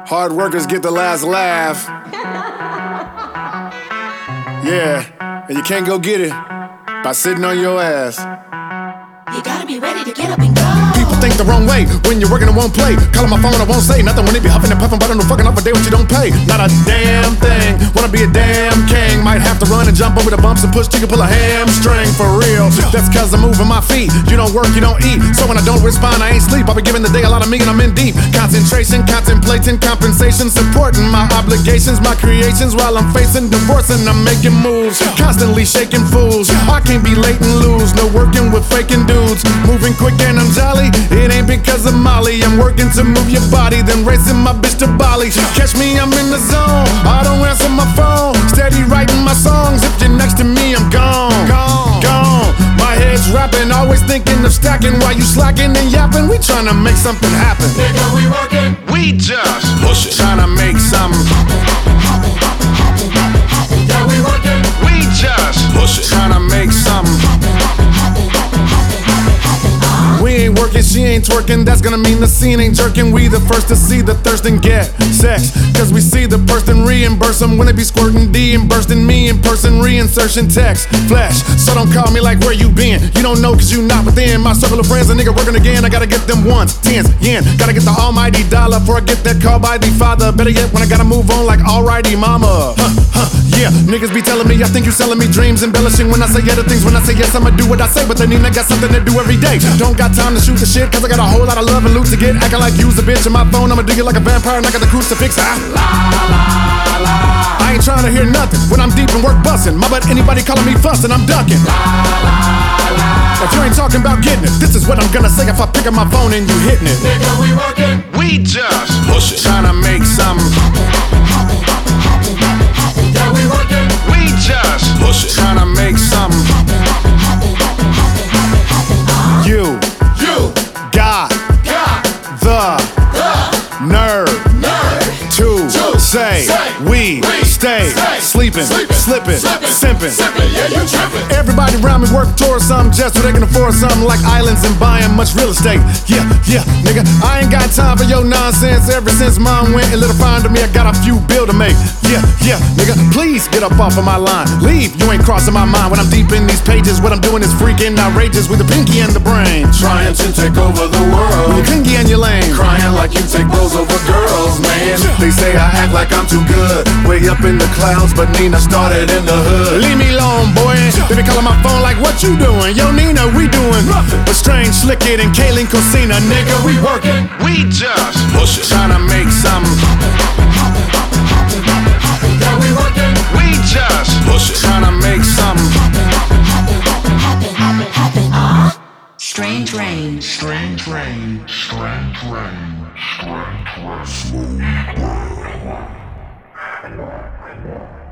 Hard workers get the last laugh. Yeah, and you can't go get it by sitting on your ass. You gotta be ready to get up and go. People think the wrong way when you're working and won't play. Calling my phone, I won't say nothing when they be huffing and puffing, but I don't fucking off a day what you don't pay. Not a damn thing. Wanna be a damn king. Might have to run and jump over the bumps and push till you pull a hamstring for real. That's cause I'm moving my feet. You don't work, you don't eat. So when I don't respond, I ain't sleep. I'll be giving the day a lot of me and I'm in deep. Concentration, contemplating, compensation, supporting my obligations, my creations while I'm facing divorce and I'm making moves. Constantly shaking fools. I can't be late and lose. No working with faking dudes. Moving quick and I'm jolly. It ain't because of Molly. I'm working to move your body, then racing my bitch to Bali. Catch me, I'm in the zone. I don't answer my phone. Steady writing my songs. If you're next to me, I'm gone. Gone. My head's rapping, always thinking of stacking while you slacking and yapping. We tryna make something happen. Nigga, we working. We just push it. Tryna make something. Yeah, we working. We just push it. Tryna make something. We ain't working, she ain't twerking. That's gonna mean the scene ain't jerking. We the first to see the thirst and get sex. Cause we see the person reimburse them when they be squirting D and bursting me in person. Reinsertion text, flash. So don't call me like where you been. You don't know cause you not within my circle of friends. A nigga working again, I gotta get them ones, tens, yen. Gotta get the almighty dollar before I get that call by the father. Better yet when I gotta move on like alrighty mama. Yeah, niggas be telling me I think you selling me dreams. Embellishing when I say other things. When I say yes, I'ma do what I say. But they need I got something to do every day. Don't got time to shoot the shit, cause I got a whole lot of love and loot to get. Acting like you's a bitch on my phone, I'ma dig it like a vampire and I got the crucifix. I ain't trying to hear nothing when I'm deep in work busting. My butt anybody calling me fussing, I'm ducking. If you ain't talking about getting it, this is what I'm gonna say if I pick up my phone and you hitting it. Nigga, we working. We just push it. Tryna make something. Yeah, we working. We just push it. Tryna make something. You got the nerve to say we stay sleeping, slipping, simping. Yeah, you tripping. Everybody around me work towards something just so they can afford something like islands and buying much real estate. Yeah, nigga, I ain't got time for your nonsense. Ever since mom went and little fine to me, I got a few bills to make. Yeah, nigga, please get up off of my line. Leave, you ain't crossing my mind. When I'm deep in these pages, what I'm doing is freaking outrageous with the pinky and the brain. Trying to take over the world. When you're clingy and you're lame. Crying like you take blows over girls, man. They say I act like I'm too good. Way up in the clouds, but Nina started in the hood. Leave me alone, boy. They be calling my phone like, what you doing? Yo, Nina, we doing but Strange, Slick It, and Kaylin Cosina. Nigga, we working. We just push it. Tryna make something. Yeah, we working. We just push it. Tryna make something. Strange rain. Strange rain, strange rain, strange rain. Slow.